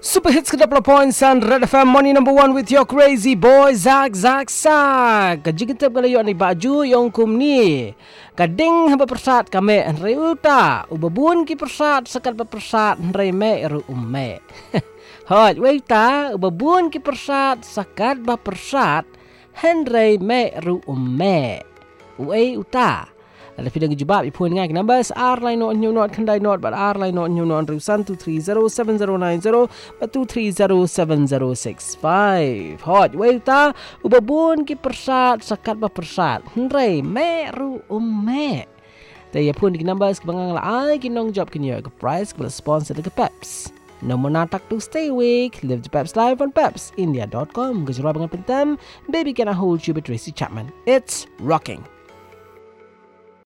Super hits ke-20 Red FM Money number 1 with your crazy boy Zak. Jika tetap kalau you ni baju yang kum ni kading hamba persat kami reuta ubabun ki persat sekat persat reme ru umme. Hot weita ubabun ki persat sekat persat henry me ru umme. Uei uta. Ada video jebab ipun ngai numbers R line not new not kandai not but R line not new not ru 12307090 but 2307065. Hot weita ubabun ki persat sekat persat henry me ru umme. Tapi pun di numbers kebangang la ai kinong job kinyo ke price ke sponsor ke Peps. Nombor natak to stay awake. Live the Peps live on pepsindia.com. Gejurah dengan pentam. Baby can I hold you with Tracy Chapman. It's rocking.